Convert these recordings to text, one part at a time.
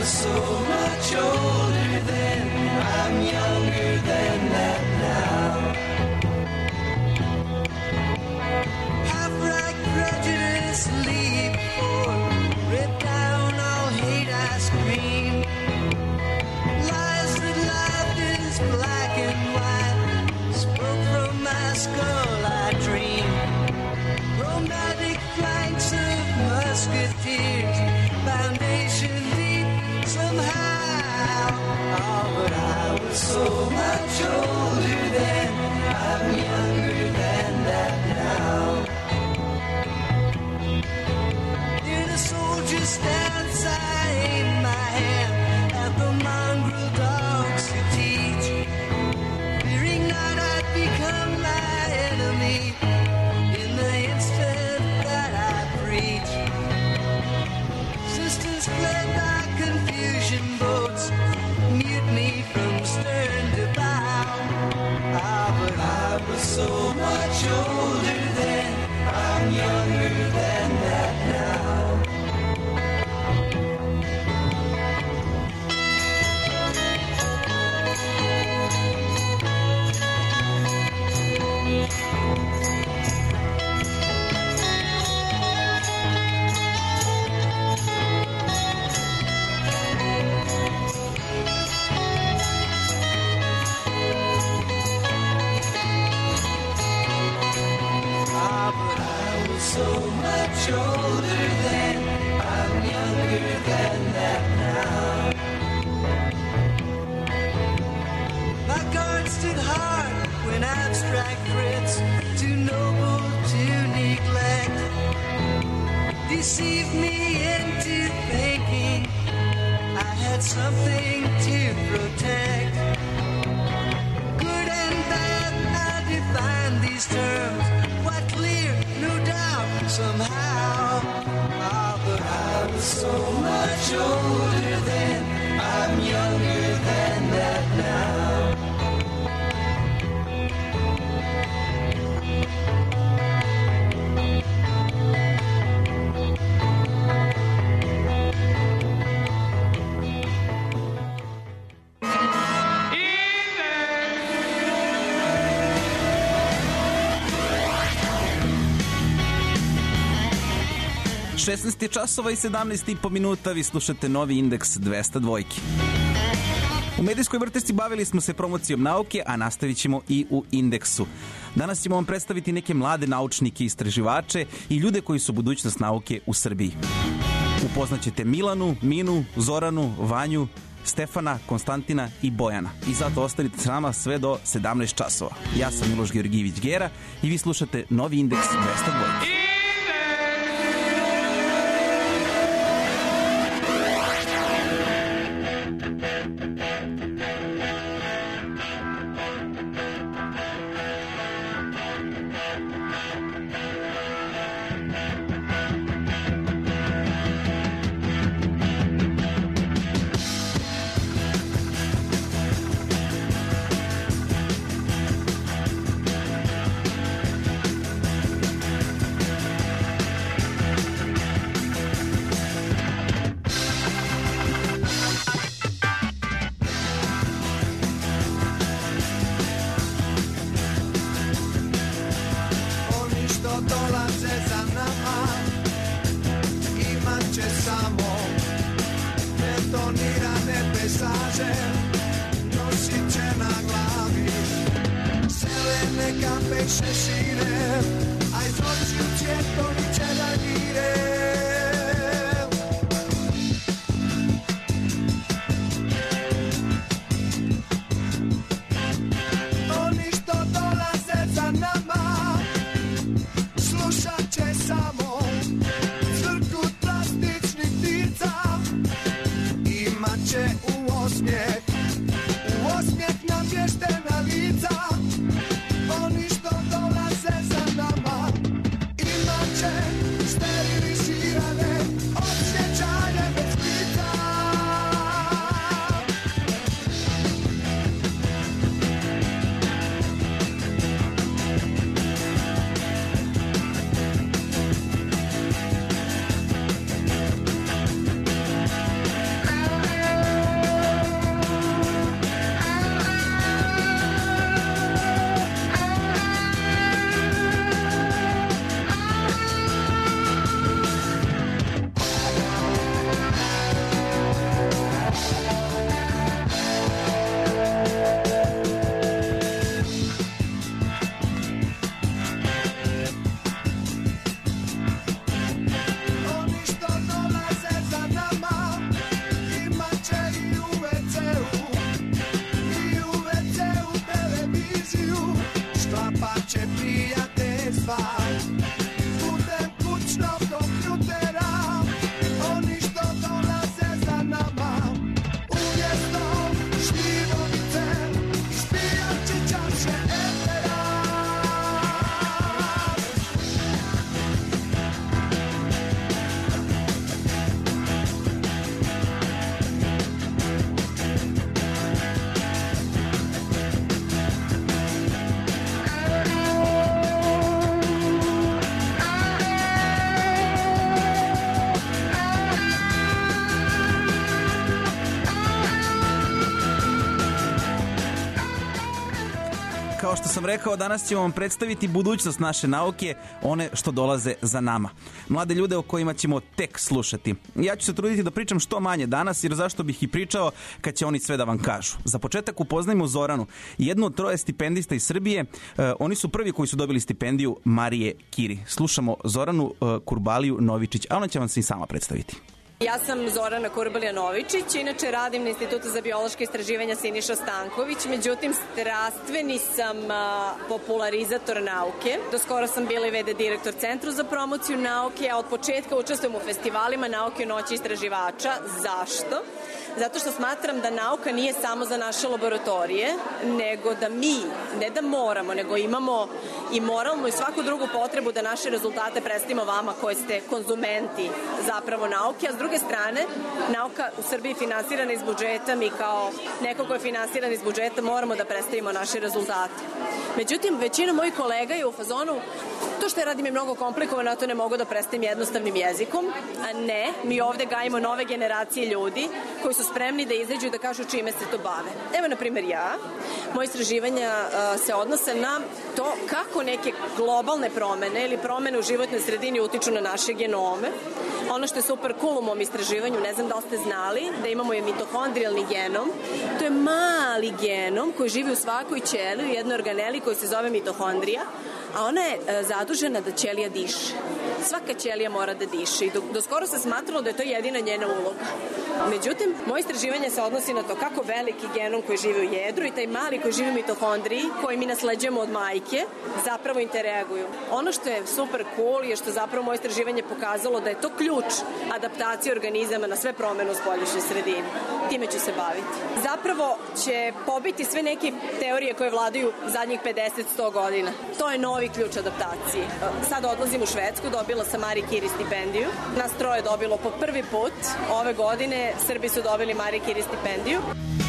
was so much older then, I'm younger than that now. Half-right prejudice, leave for, rip down all hate I scream. Lies that life is black and white, spoke from my skull I dream. Romantic flanks of musketeers, foundation deep somehow. Oh, but I was so much older then, I'm younger than that now. Near the soldier stance I aim my hand at the mongrel dogs who teach, fearing not I'd become my enemy in the instant that I preach. Sisters fled by confusion boats, mutiny from stern to bow. Ah, but I was so much older then, I'm younger than that now. So much older then, I'm younger than that now. My guard stood hard when abstract threats, too noble to neglect, deceived me into thinking I had something to protect. Good and bad, I define these terms, quite clear, no doubt, somehow. Ah, but I was so much older then, I'm younger than that now. Je 16 časova i 17,5 minuta, vi slušate Novi indeks 202. U medijskoj vrtesti bavili smo se promocijom nauke, a nastavit ćemo i u indeksu. Danas ćemo vam predstaviti neke mlade naučnike, istraživače i ljude koji su budućnost nauke u Srbiji. Upoznaćete Milanu, Minu, Zoranu, Vanju, Stefana, Konstantina i Bojana. I zato ostanite s nama sve do 17 časova. Ja sam Miloš Georgijević Gera i vi slušate Novi indeks 202. Osmijeh nam vještena lica, oni što dolaze Kao što sam rekao, danas ćemo vam predstaviti budućnost naše nauke, one što dolaze za nama. Mlade ljude o kojima ćemo tek slušati. Ja ću se truditi da pričam što manje danas, jer zašto bih i pričao kad će oni sve da vam kažu. Za početak upoznajmo Zoranu, jednu od 3 stipendista iz Srbije. Oni su prvi koji su dobili stipendiju Marije Kiri. Slušamo Zoranu Kurbaliju Novičić, a ona će vam se i sama predstaviti. Ja sam Zorana Kurbalija Novičić, inače radim na Institutu za biološke istraživanja Siniša Stanković, međutim strastveni sam popularizator nauke. Do skoro sam bila i VD direktor Centru za promociju nauke, a od početka učestvujem u festivalima nauke u noći istraživača. Zašto? Zato što smatram da nauka nije samo za naše laboratorije, nego da mi, ne da moramo, nego imamo i moralnu i svaku drugu potrebu da naše rezultate predstavimo vama koji ste konzumenti zapravo nauke, a s druge strane, nauka u Srbiji finansirana iz budžeta, mi kao neko ko je finansiran iz budžeta moramo da predstavimo naše rezultate. Međutim, većina mojih kolega je u fazonu, to što ja radim je mnogo komplikovano, a to ne mogu da predstavim jednostavnim jezikom, a ne, mi ovde gajimo nove generacije ljudi koji su spremni da izađu i da kažu čime se to bave. Evo, na primjer, moje istraživanja se odnose na to kako neke globalne promene ili promene u životnoj sredini utiču na naše genome. Ono što je super cool u mom istraživanju, ne znam da li ste znali, da imamo je mitohondrijalni genom. To je mali genom koji živi u svakoj ćeliji, u jednoj organeli koji se zove mitohondrija, a ona je zadužena da ćelija diše. Svaka ćelija mora da diše i do skoro se smatralo da je to jedina njena uloga. Međutim, moje istraživanje se odnosi na to kako veliki genom koji živi u jedru i taj mali koji živi u mitohondriji, koji mi nasleđujemo od majke, zapravo interaguju. Ono što je super cool je što zapravo moje istraživanje pokazalo da je to ključ adaptacije organizama na sve promene u spoljašnjoj sredini. Time ću se baviti. Zapravo će pobiti sve neke teorije koje vladaju zadnjih 50-100 godina. To je novi ključ adaptacije. Sad odlazim u Švedsku, dobila sam Marie Curie stipendiju. Nas 3 dobilo po prvi put ove godine. Srbi su dobili Marie Curie stipendiju.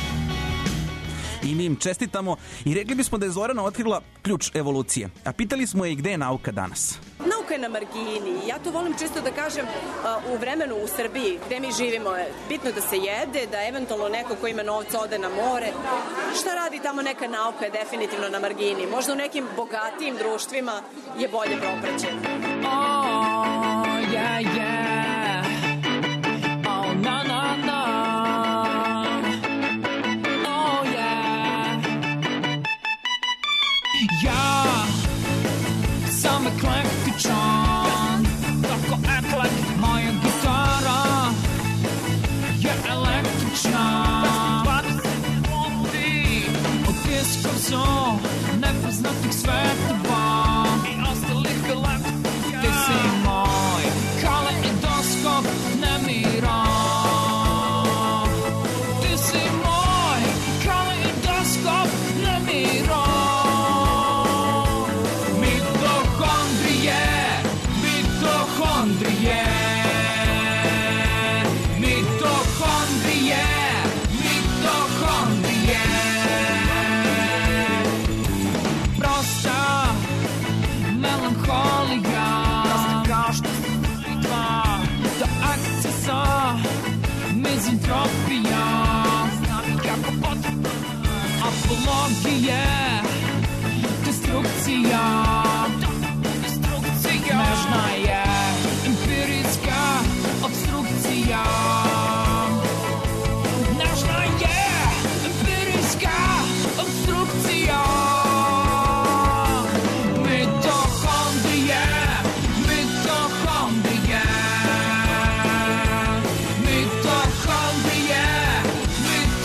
I mi im čestitamo i rekli bismo da je Zorana otkrila ključ evolucije. A pitali smo je i gde je nauka danas. Nauka je na margini. Ja to volim često da kažem u vremenu u Srbiji gde mi živimo je bitno da se jede, da eventualno neko ko ima novca ode na more. Šta radi tamo neka nauka je definitivno na margini. Možda u nekim bogatijim društvima je bolje propraćena. Oh, yeah, yeah. Oh, na, na, na. Oh, yeah. Ja sam eklektičan, tako eklek, moja gitara je električna. Otiskam se nepoznatih svetova i ostalih galaktika. Ti si moj kaleidoskop nemira. Ti si moj kaleidoskop nemira. Mitohondrije, mitohondrije, mitohondrije, mitohondrije. Prosta melanholija, kao što se vidla do akcesa mizantropija. Znam kako potrebna apologije, destrukcija. Nežna je empirijska obstrukcija. Nežna je empirijska obstrukcija. Mitohondrije, mitohondrije, mitohondrije,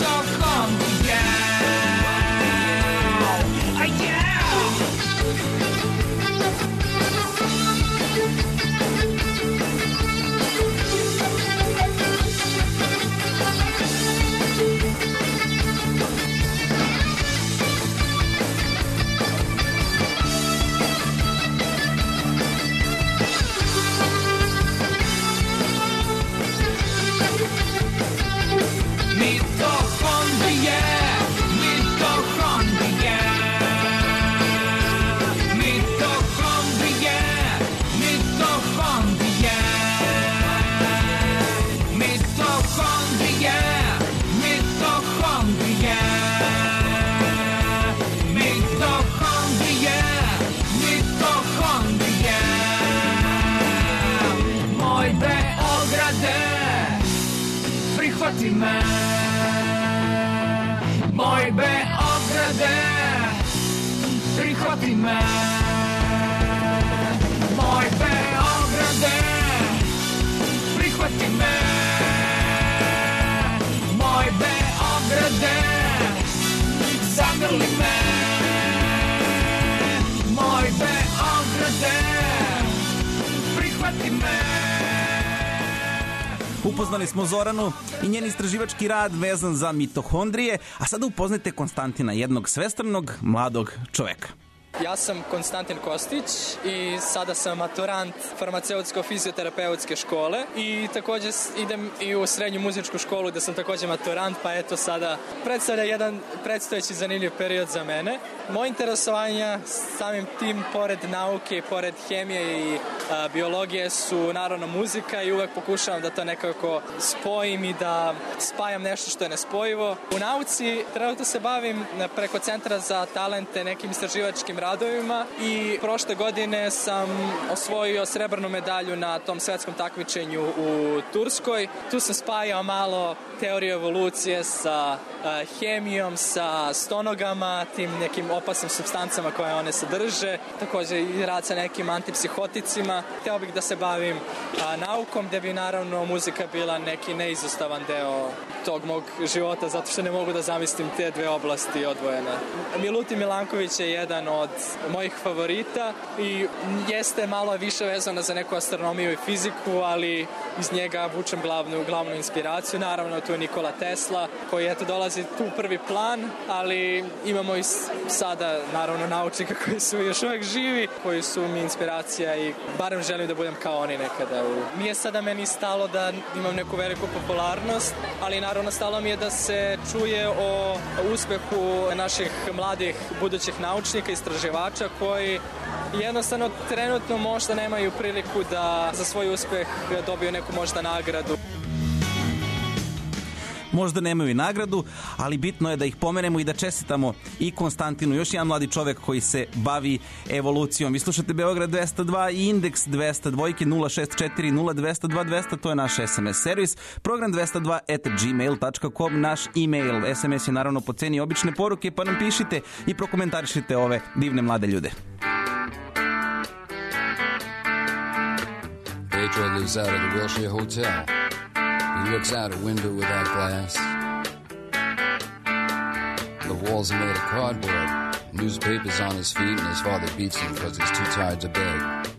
mitohondrije. A yeah! prihvati me. Moj Beograde, prihvati me. Moj Beograde, prihvati me. Moj Beograde, zagrli me. Moj Beograde, prihvati me. Upoznali smo Zoranu i njen istraživački rad vezan za mitohondrije, a sada upoznajte Konstantina, jednog svestranog mladog čoveka. Ja sam Konstantin Kostić i sada sam maturant farmaceutsko-fizioterapeutske škole i također idem i u srednju muzičku školu gde sam također maturant, pa eto sada predstavlja jedan predstojeći zanimljiv period za mene. Moje interesovanja samim tim, pored nauke, pored hemije i biologije, su naravno muzika i uvek pokušavam da to nekako spojim i da spajam nešto što je nespojivo. U nauci trenutno se bavim preko Centra za talente nekim istraživačkim radovima i prošle godine sam osvojio srebrnu medalju na tom svetskom takmičenju u Turskoj. Tu sam spajao malo teoriju evolucije sa hemijom, sa stonogama, tim nekim opasnim supstancama koje one sadrže, također i rad sa nekim antipsihoticima. Hteo bih da se bavim naukom, gde bi naravno muzika bila neki neizostavan deo tog mog života, zato što ne mogu da zamislim te dve oblasti odvojene. Milutin Milanković je jedan od mojih favorita i jeste malo više vezana za neku astronomiju i fiziku, ali iz njega vučem glavnu inspiraciju. Naravno, tu je Nikola Tesla, koji eto dolazi tu prvi plan, ali imamo i sada naravno naučnika koji su još uvek živi, koji su mi inspiracija i barem želim da budem kao oni nekada. Nije sada meni stalo da imam neku veliku popularnost, ali naravno stalo mi je da se čuje o uspehu naših mladih budućih naučnika, istraživača koji jednostavno trenutno možda nemaju priliku da za svoj uspeh dobiju neku možda nagradu. Možda nemaju i nagradu, ali bitno je da ih pomenemo i da čestitamo i Konstantinu, još jedan mladi čovek koji se bavi evolucijom. Vi slušate Beograd 202 i Indeks 202 064 0202 200, to je naš SMS servis. Program 202@gmail.com, naš e-mail. SMS je naravno po ceni obične poruke, pa nam pišite i prokomentarišite ove divne mlade ljude. Pedro lives out of the Wilshire Hotel. He looks out a window without glass. The walls are made of cardboard. Newspapers on his feet, and his father beats him because he's too tired to beg.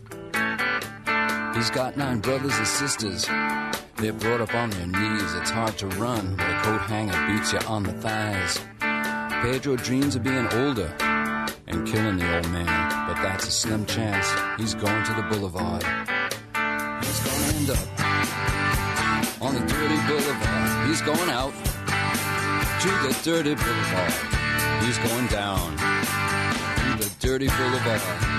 He's got 9 brothers and sisters. They're brought up on their knees. It's hard to run, but a coat hanger beats you on the thighs. Pedro dreams of being older and killing the old man, but that's a slim chance. He's going to the boulevard. He's going to end up on the dirty boulevard. He's going out to the dirty boulevard. He's going down to the dirty boulevard.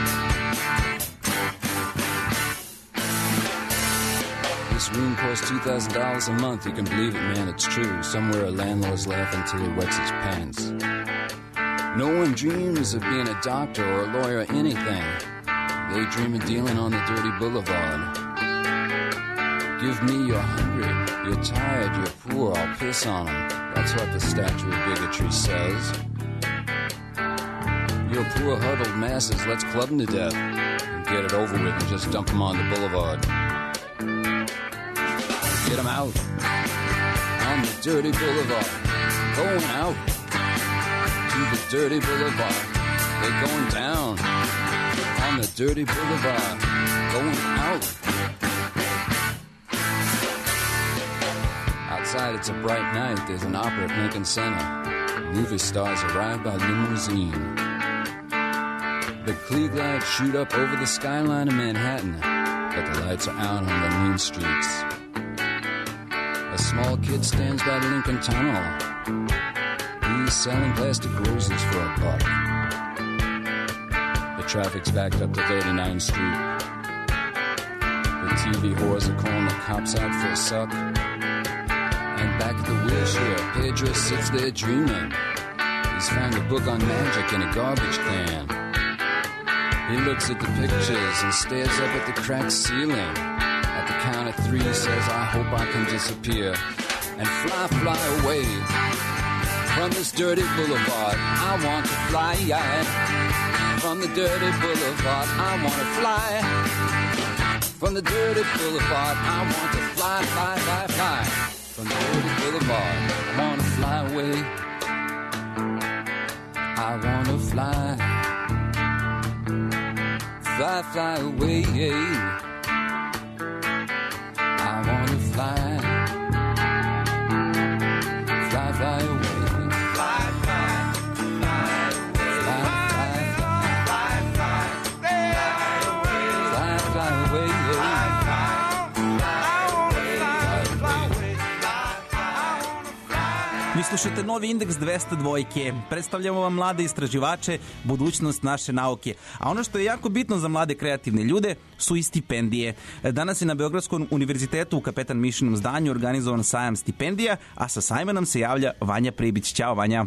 This room costs $2,000 a month. You can believe it, man, it's true. Somewhere a landlord's laughing till he wets his pants. No one dreams of being a doctor or a lawyer or anything. They dream of dealing on the dirty boulevard. Give me you're hungry, you're tired, you're poor, I'll piss on them. That's what the statue of bigotry says. You're poor huddled masses, let's club them to death and get it over with and just dump them on the boulevard. Get them out on the dirty boulevard. Going out to the dirty boulevard. They're going down on the dirty boulevard. Going out. Outside it's a bright night. There's an opera at Lincoln Center. Movie stars arrive by limousine. The Klieg lights shoot up over the skyline of Manhattan, but the lights are out on the mean streets. A small kid stands by the Lincoln Tunnel. He's selling plastic roses for a buck. The traffic's backed up to 39th Street. The TV whores are calling the cops out for a suck. And back at the Wilshire, Pedro sits there dreaming. He's found a book on magic in a garbage can. He looks at the pictures and stares up at the cracked ceiling. At the count of 3 he says, I hope I can disappear. and fly, fly away from this dirty boulevard. I want to fly from the dirty boulevard. I want to fly from the dirty boulevard. I want to fly, fly, fly, fly from the dirty boulevard. I want to fly away. I want to fly, fly, fly away. I want to fly, fly, fly away. Fly, fly, fly away. Fly, fly, fly, fly, fly away. Fly, fly away. Vi slušate novi Indeks 202. Predstavljamo vam mlade istraživače, budućnost naše nauke. A ono što je jako bitno za mlade kreativne ljude su i stipendije. Danas je na Beogradskom univerzitetu u Kapetan Mišinom zdanju organizovan sajam stipendija, a sa sajma nam se javlja Vanja Pribić. Ćao, Vanja.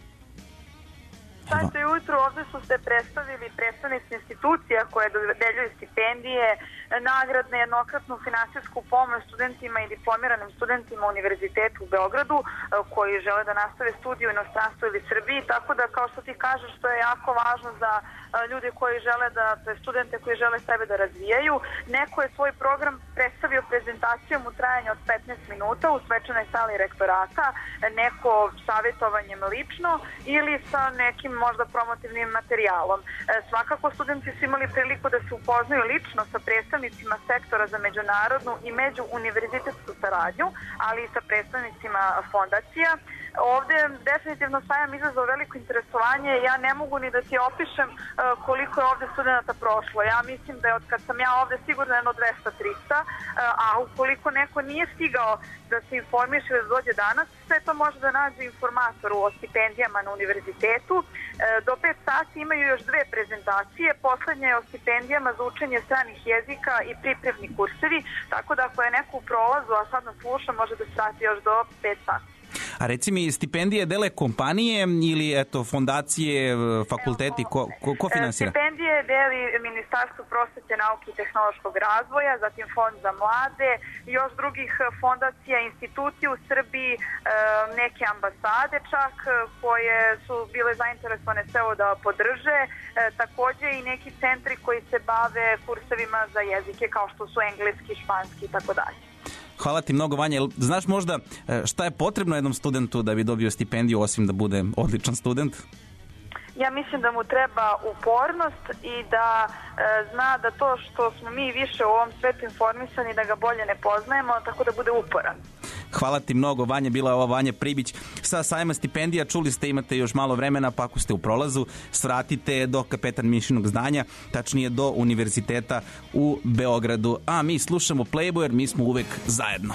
Sajte jutro ovde su se predstavili predstavnici institucija koje dodeljuju stipendije, nagradne, jednokratnu finansijsku pomoć studentima i diplomiranim studentima Univerzitetu u Beogradu koji žele da nastave studiju u inostranstvu ili Srbiji, tako da kao što ti kažeš što je jako važno za ljude koji žele da, studente koji žele sebe da razvijaju. Neko je svoj program predstavio prezentacijom u trajanju od 15 minuta u svečanoj sali rektorata, neko savjetovanjem lično ili sa nekim možda promotivnim materijalom. Svakako studenti su imali priliku da se upoznaju lično sa predstavnicima sektora za međunarodnu i međuuniverzitetsku saradnju, ali i sa predstavnicima fondacija. Ovde definitivno sajam izazvao veliko interesovanje. Ja ne mogu ni da ti opišem koliko je ovde studenta prošlo. Ja mislim da je od kad sam ja ovde sigurno jedno 200-300, a ukoliko neko nije stigao da se informiše da dođe danas, sve to može da nađe informatoru o stipendijama na univerzitetu. Do 5 sati imaju još 2 prezentacije. Poslednja je o stipendijama za učenje stranih jezika i pripremni kursevi, tako da ako je neko u prolazu, a sad nas sluša, može da sati još do 5 sati. A reci mi, stipendije dele kompanije ili eto fondacije, fakulteti, ko finansira? Stipendije deli Ministarstvo prosvete, nauke i tehnološkog razvoja, zatim Fond za mlade, još drugih fondacija, institucije u Srbiji, neke ambasade čak koje su bile zainteresovane sve ovo da podrže, takođe i neki centri koji se bave kursevima za jezike kao što su engleski, španski i tako dalje. Hvala ti mnogo, Vanja. Znaš možda šta je potrebno jednom studentu da bi dobio stipendiju osim da bude odličan student? Ja mislim da mu treba upornost i da zna da to što smo mi više u ovom svetu informisani da ga bolje ne poznajemo, tako da bude uporan. Hvala ti mnogo, Vanja. Bila je ova Vanja Pribić sa sajma stipendija. Čuli ste, imate još malo vremena, pa ako ste u prolazu, svratite do Kapetan Mišinog zdanja, tačnije do Univerziteta u Beogradu. A mi slušamo Playboy jer mi smo uvek zajedno.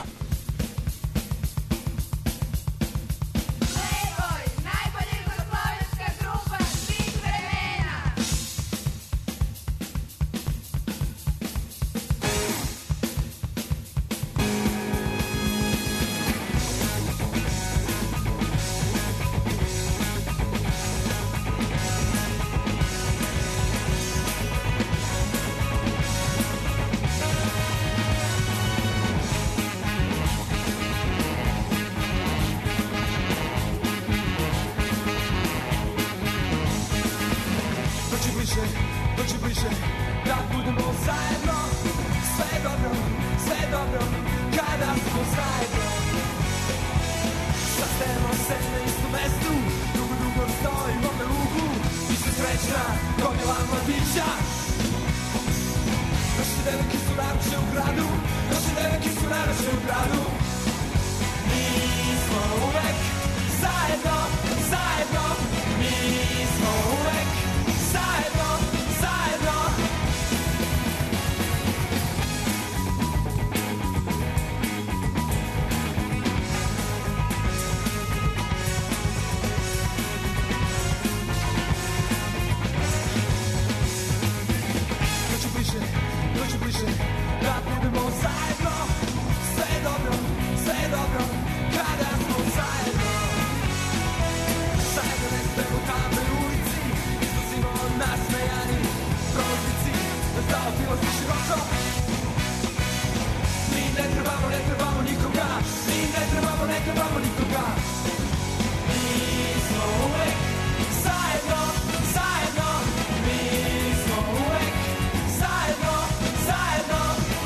ne trebamo nikoga. Mi smo uvek zajedno, zajedno. Mi smo uvek zajedno, zajedno.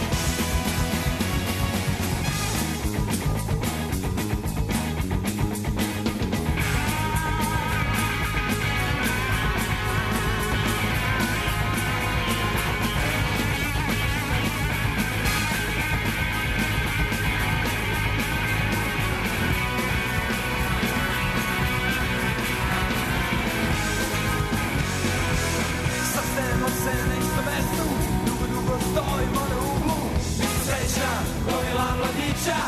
Sastajemo se na istom mestu, dugo, dugo stojimo na uglu. Mi smo srećna, gomila mladića.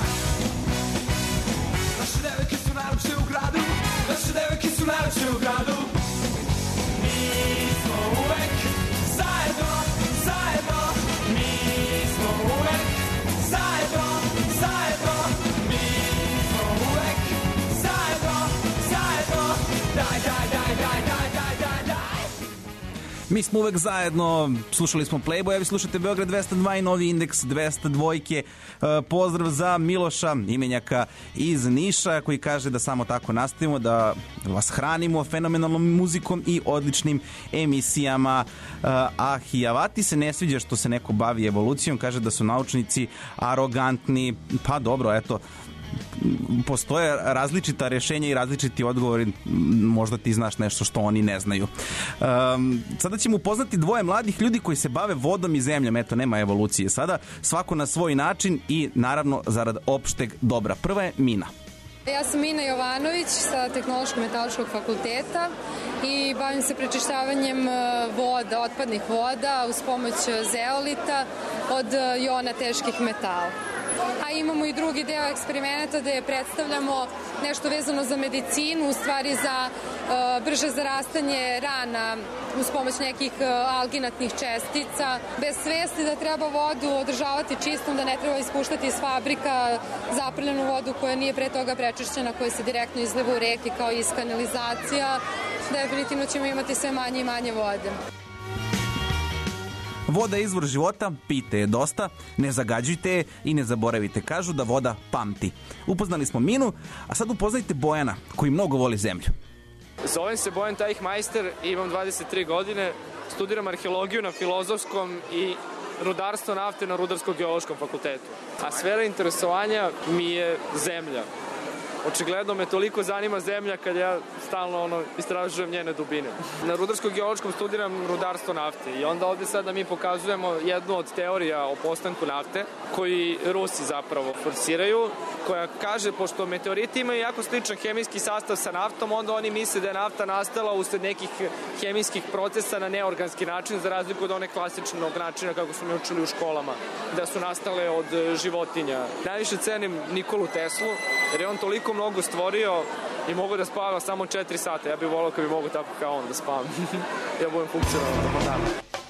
Naše devojke su najlepše u gradu, naše devojke su najlepše u gradu. Mi smo uvek zajedno, zajedno. Mi smo uvek zajedno, zajedno. Mi smo uvek zajedno, zajedno. Daj, daj, daj, daj, daj, daj, daj, daj. Mi smo uvek zajedno, slušali smo Playboy, a vi slušate Beograd 202 i novi indeks 202. Pozdrav za Miloša, imenjaka iz Niša, koji kaže da samo tako nastavimo, da vas hranimo fenomenalnom muzikom i odličnim emisijama. A Hijavati se ne sviđa što se neko bavi evolucijom, kaže da su naučnici arogantni. Pa dobro, eto, postoje različita rešenja i različiti odgovori, možda ti znaš nešto što oni ne znaju. Sada ćemo upoznati dvoje mladih ljudi koji se bave vodom i zemljom. Eto, nema evolucije sada, svako na svoj način i naravno zarad opšteg dobra. Prva je Mina. Ja sam Mina Jovanović sa Tehnološko-metaloškog fakulteta i bavim se prečišćavanjem voda, otpadnih voda uz pomoć zeolita od jona teških metala. A imamo i drugi deo eksperimenta gde predstavljamo nešto vezano za medicinu, u stvari za brže zarastanje rana uz pomoć nekih alginatnih čestica, bez svesti da treba vodu održavati čistom, da ne treba ispuštati iz fabrika zaprljenu vodu koja nije pre toga prečišćena, koja se direktno izliva u reke kao iz kanalizacija. Definitivno ćemo imati sve manje i manje vode. Voda je izvor života, pijte je dosta, ne zagađujte je i ne zaboravite. Kažu da voda pamti. Upoznali smo Minu, a sad upoznajte Bojana, koji mnogo voli zemlju. Zovem se Bojan Tajih-majster, imam 23 godine, studiram arheologiju na Filozofskom i rudarstvo nafte na Rudarsko-geološkom fakultetu. A sfera interesovanja mi je zemlja. Očigledno me toliko zanima zemlja kad ja stalno istražujem njene dubine. Na Rudarsko-geološkom studiram rudarstvo nafte i onda ovde sada mi pokazujemo jednu od teorija o postanku nafte koji Rusi zapravo forsiraju, koja kaže, pošto meteoriti imaju jako sličan hemijski sastav sa naftom, onda oni misle da je nafta nastala usled nekih hemijskih procesa na neorganski način, za razliku od one klasičnog načina kako smo mi učili u školama, da su nastale od životinja. Najviše cenim Nikolu Teslu, jer je on toliko mnogo stvorio i mogu da spava samo 4 sata. Ja bih volao kad bi mogu tako kao on da spavam. Ja budem funkcionalan do dana.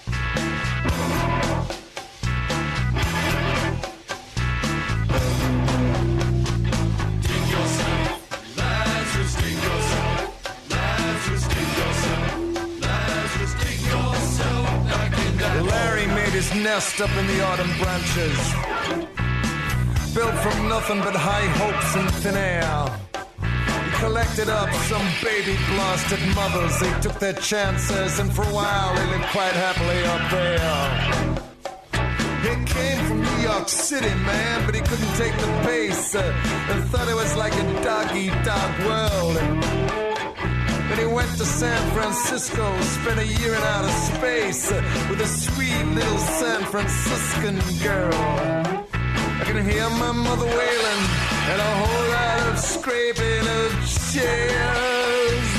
Larry made his nest up in the autumn branches, built from nothing but high hopes and thin air. He collected up some baby blasted mothers. They took their chances, and for a while they lived quite happily up there. He came from New York City, man, but he couldn't take the pace and thought it was like a dog-eat-dog world. Then he went to San Francisco, spent a year in outer space with a sweet little San Franciscan girl. I can hear my mother wailing and a whole lot of scraping of chairs.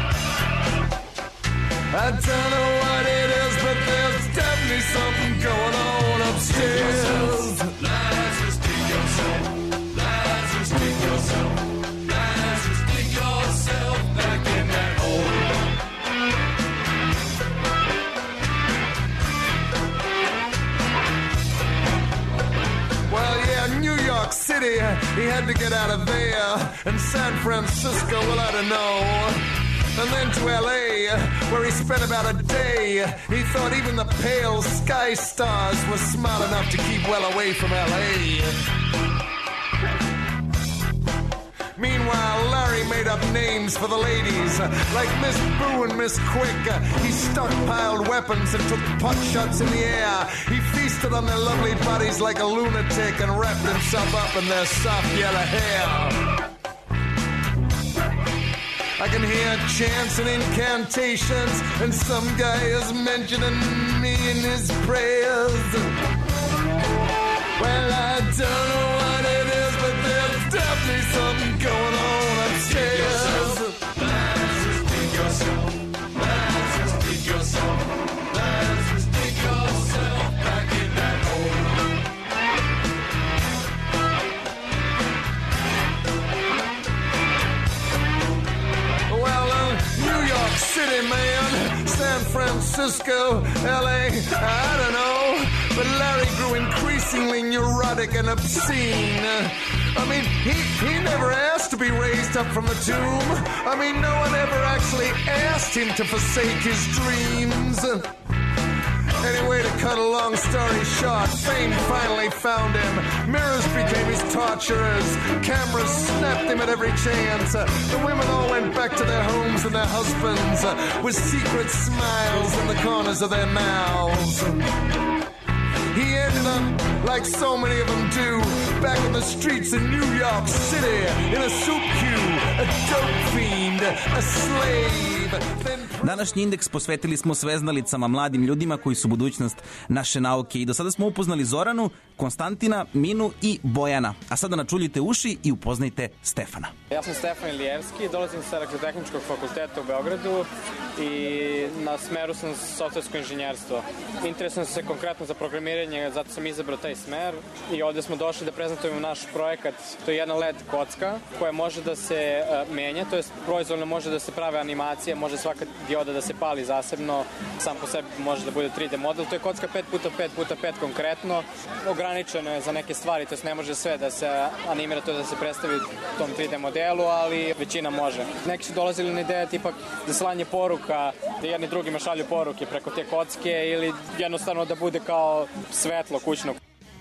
I don't know what it is, but there's definitely something going on upstairs. Lazarus, dig yourself. Lazarus, dig yourself. Lazarus, dig yourself back in that hole. Well, yeah, New York City, he had to get out of there. And San Francisco, well, I don't know. And then to L.A., where he spent about a day. He thought even the pale sky stars were smart enough to keep well away from L.A. Meanwhile, Larry made up names for the ladies, like Miss Boo and Miss Quick. He stockpiled weapons and took pot shots in the air. He feasted on their lovely bodies like a lunatic and wrapped himself up in their soft yellow hair. I can hear chants and incantations, and some guy is mentioning me in his prayers. Well, I don't know what it is, but there's definitely something going on upstairs. Let's just dig yourself. Let's just dig yourself. Let's just dig yourself back in that hole. Well, New York City, man, San Francisco, LA, I don't know. But Larry grew increasingly neurotic and obscene. I mean, he never asked to be raised up from the tomb. I mean, no one ever actually asked him to forsake his dreams. Anyway, to cut a long story short, fame finally found him. Mirrors became his torturers. Cameras snapped him at every chance. The women all went back to their homes and their husbands with secret smiles in the corners of their mouths. He ended up, like so many of them do, back on the streets in New York City, in a soup queue, a dope fiend, a slave. Današnji indeks posvetili smo sveznalicama, mladim ljudima koji su budućnost naše nauke. I do sada smo upoznali Zoranu, Konstantina, Minu i Bojana. A sada načuljite uši i upoznajte Stefana. Ja sam Stefan Ilijevski, dolazim sa Elektrotehničkog fakulteta u Beogradu i na smeru sam softversko inženjerstvo. Interesujem se konkretno za programiranje, zato sam izabrao taj smer i ovde smo došli da prezentujemo naš projekat. To je jedna LED kocka koja može da se menja, to je proizvoljno može da se prave animacije, može svaka dioda da se pali zasebno, sam po sebi može da bude 3D model. To je kocka 5x5x5 konkretno, ograničeno je za neke stvari, to ne može sve da se animira, to da se predstavi tom 3D modelu, ali većina može. Neki su dolazili na ideje tipa za slanje poruka, da jedni drugima šalju poruke preko te kocke ili jednostavno da bude kao svetlo kućno.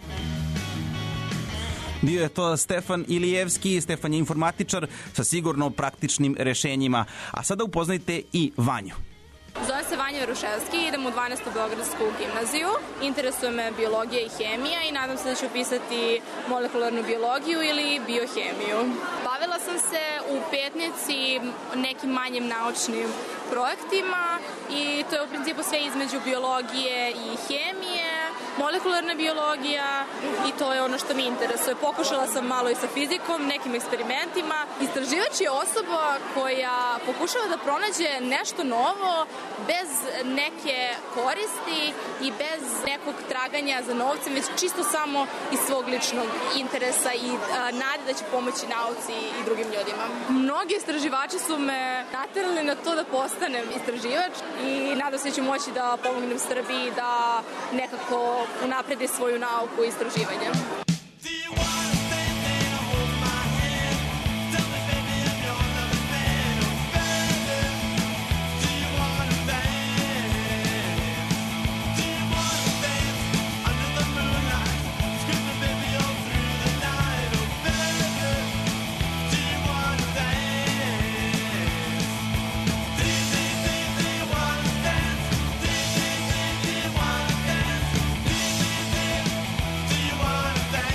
Bio je to Stefan Ilijevski. Stefan je informatičar sa sigurno praktičnim rešenjima. A sada upoznajte i Vanju. Zovem se Vanja Veruševski, idem u 12. Beogradsku gimnaziju. Interesuje me biologija i hemija i nadam se da ću upisati molekularnu biologiju ili biohemiju. Bavila sam se u Petnici nekim manjim naučnim projektima i to je u principu sve između biologije i hemije, molekularna biologija i to je ono što mi interesuje. Pokušala sam malo i sa fizikom, nekim eksperimentima. Istraživač je osoba koja pokušava da pronađe nešto novo bez neke koristi i bez nekog traganja za novcem, već čisto samo iz svog ličnog interesa i nade da će pomoći nauci i drugim ljudima. Mnogi istraživači su me naterali na to da postanem istraživač i nadam se da ću moći da pomognem Srbiji da nekako unapredi svoju nauku i istraživanje. Do you wanna dance?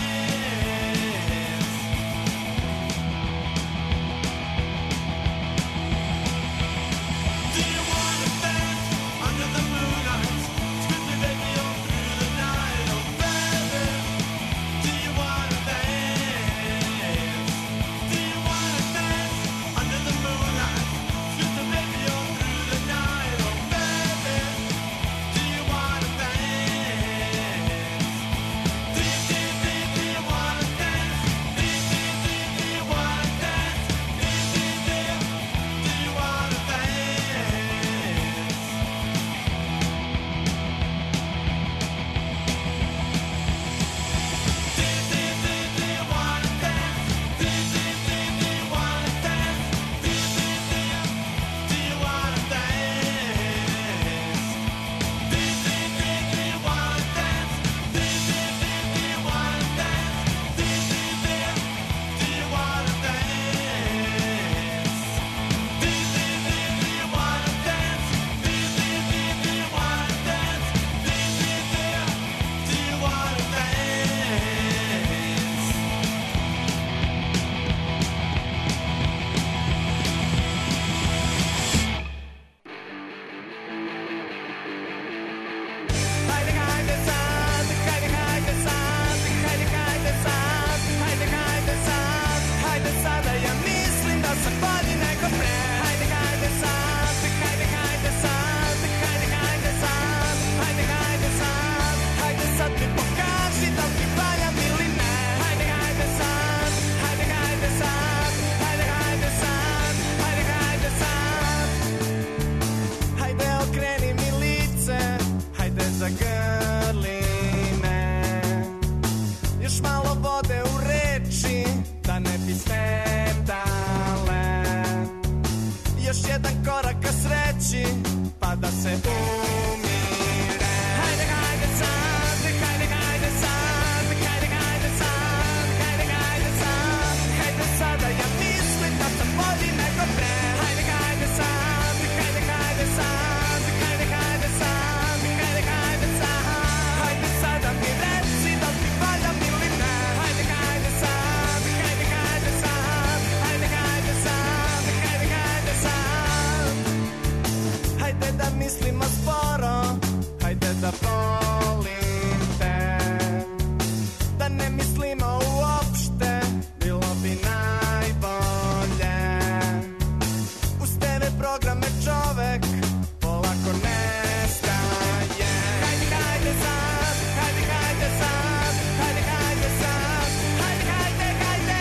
da se umire. Hajde, hajde sad, hajde, hajde sad, hajde, hajde sad, hajde, hajde sad, hajde sada, ja mislim da sam bolji nego pre. Hajde, hajde sad, hajde, hajde sad, hajde, hajde sad, hajde, hajde sad, hajde sada mi reci da ti valjam ili ne. Hajde, hajde sad, hajde, hajde sad, hajde, hajde sad, hajde, hajde sad. Hajde da mislimo sporo, hajde da volim te, da ne mislimo uopšte, bilo bi najbolje. Uz TV programe čovek polako nestaje. Hajde, hajde sad, hajde, hajde sad, hajde, hajde sad, hajde, hajde, hajde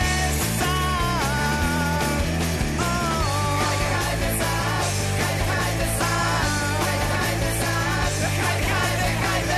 sad. Hajde, hajde sad, hajde, hajde sad, hajde, hajde sad, hajde, hajde, hajde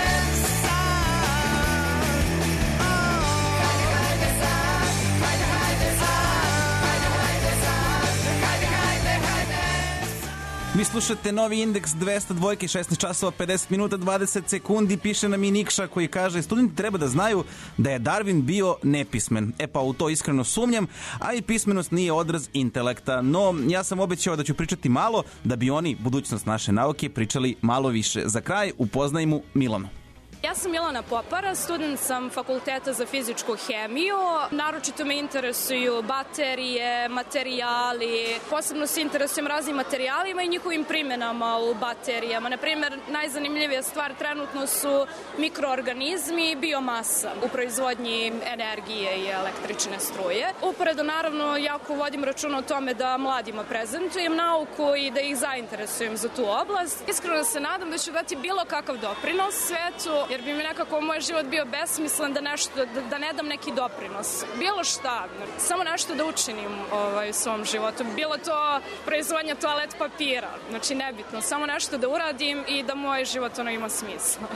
sad. Hajde, hajde sad, hajde, hajde sad, hajde, hajde sad, hajde, hajde, hajde. Vi slušate Novi indeks 202, 16 časova 50 minuta 20 sekundi. Piše nam i Nikša koji kaže: studenti treba da znaju da je Darwin bio nepismen. E pa u to iskreno sumnjam, a i pismenost nije odraz intelekta. No, ja sam obećao da ću pričati malo, da bi oni, budućnost naše nauke, pričali malo više. Za kraj upoznajmo Milanu. Ja sam Milana Popara, student sam Fakulteta za fizičku hemiju. Naročito me interesuju baterije, materijali. Posebno se interesujem raznim materijalima i njihovim primjenama u baterijama. Naprimjer, najzanimljivija stvar trenutno su mikroorganizmi i biomasa u proizvodnji energije i električne struje. Uporedo, naravno, jako vodim računa o tome da mladima prezentujem nauku i da ih zainteresujem za tu oblast. Iskreno se nadam da ću dati bilo kakav doprinos svetu, jer bi mi nekako moj život bio besmislen da ne dam neki doprinos. Bilo šta, samo nešto da učinim u svom životu. Bilo to proizvodnja toalet papira, znači nebitno, samo nešto da uradim i da moj život ima smisla.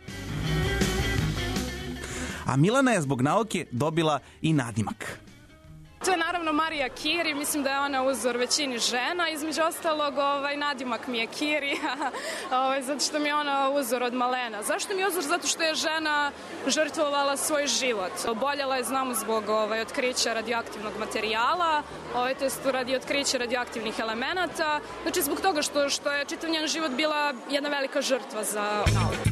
A Milana je zbog nauke dobila i nadimak. To je naravno Marija Curie, mislim da je ona uzor većini žena, između ostalog nadimak mi je Curie, zato što mi je ona uzor od malena. Zašto mi je uzor? Zato što je žena žrtvovala svoj život. Oboljela je, znamo, zbog otkrića radioaktivnog materijala, to jest radi otkrića radioaktivnih elemenata, znači zbog toga što je čitav njen život bila jedna velika žrtva za nauku.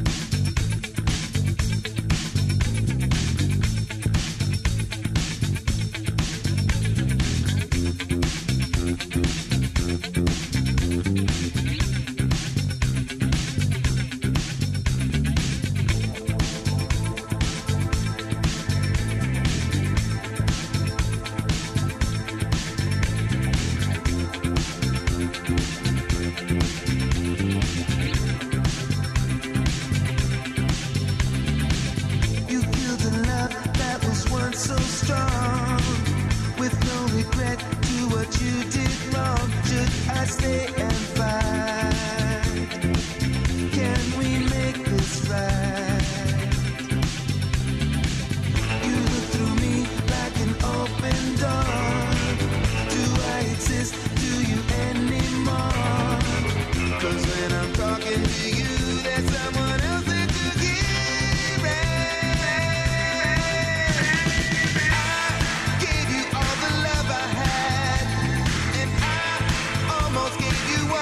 So strong, with no regret to what you did wrong. Should I stay and fight? Can we make this right? You look through me like an open door. Do I exist to you anymore? 'Cause when I'm talking to you, there's someone else that could hear it. Gave you all the love I had, and I almost gave you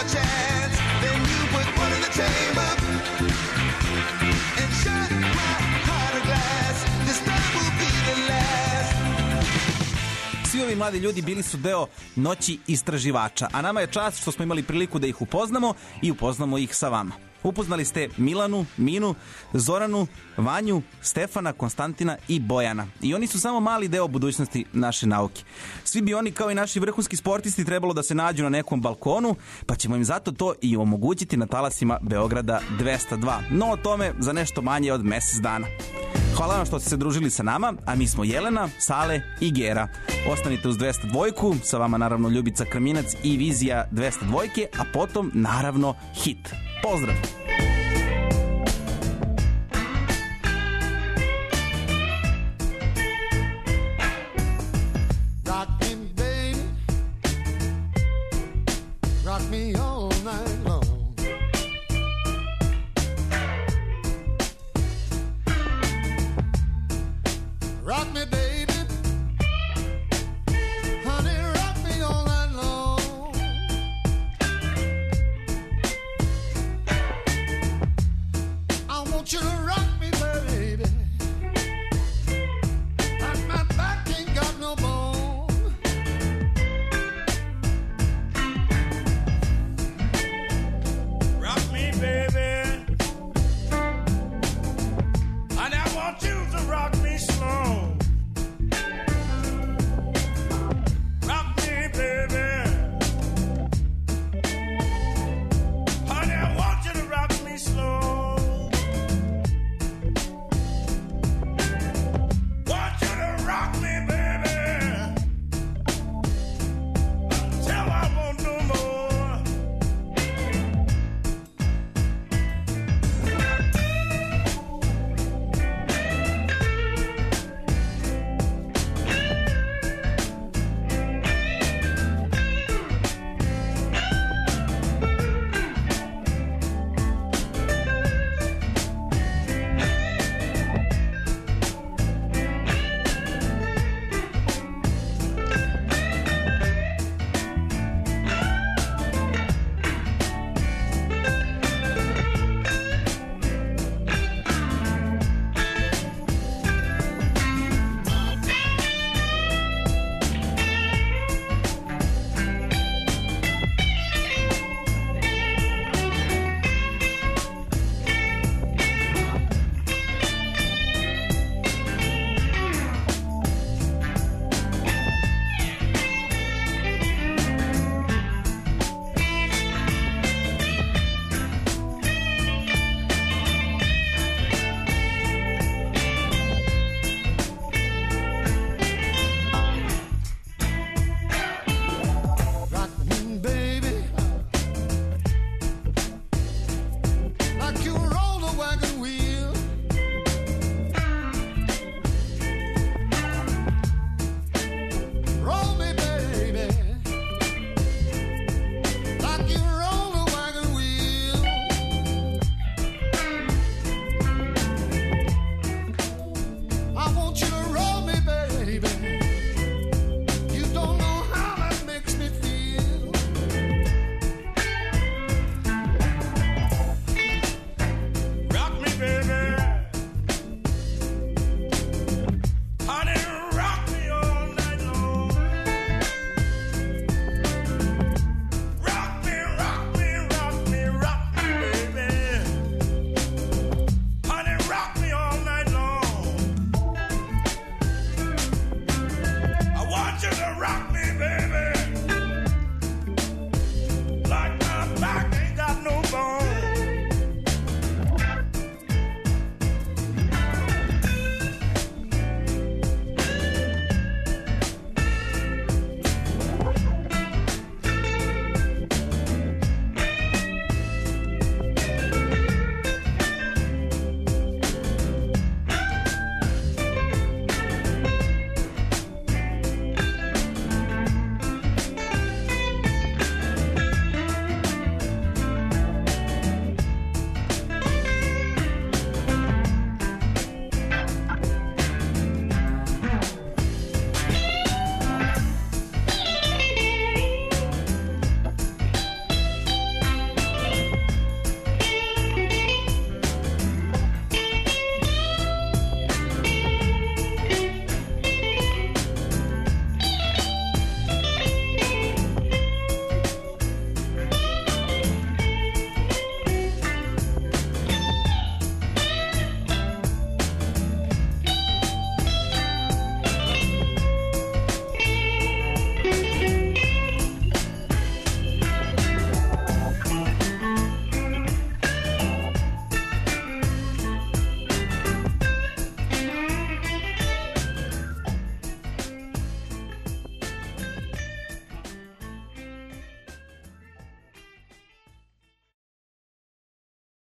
more chance. Then you put one in the chamber and shut my heart of glass. This time will be the last. Svi ovi mladi ljudi bili su deo Noći istraživača, a nama je čast što smo imali priliku da ih upoznamo i upoznamo ih sa vama. Upoznali ste Milanu, Minu, Zoranu, Vanju, Stefana, Konstantina i Bojana. I oni su samo mali deo budućnosti naše nauke. Svi bi oni, kao i naši vrhunski sportisti, trebalo da se nađu na nekom balkonu, pa ćemo im zato to i omogućiti na talasima Beograda 202. No o tome za nešto manje od mesec dana. Hvala vam što ste se družili sa nama, a mi smo Jelena, Sale i Gera. Ostanite uz 202, sa vama naravno Ljubica Krminac i Vizija 202, a potom naravno hit. Pozdrav! Rock me, baby. Rock me up.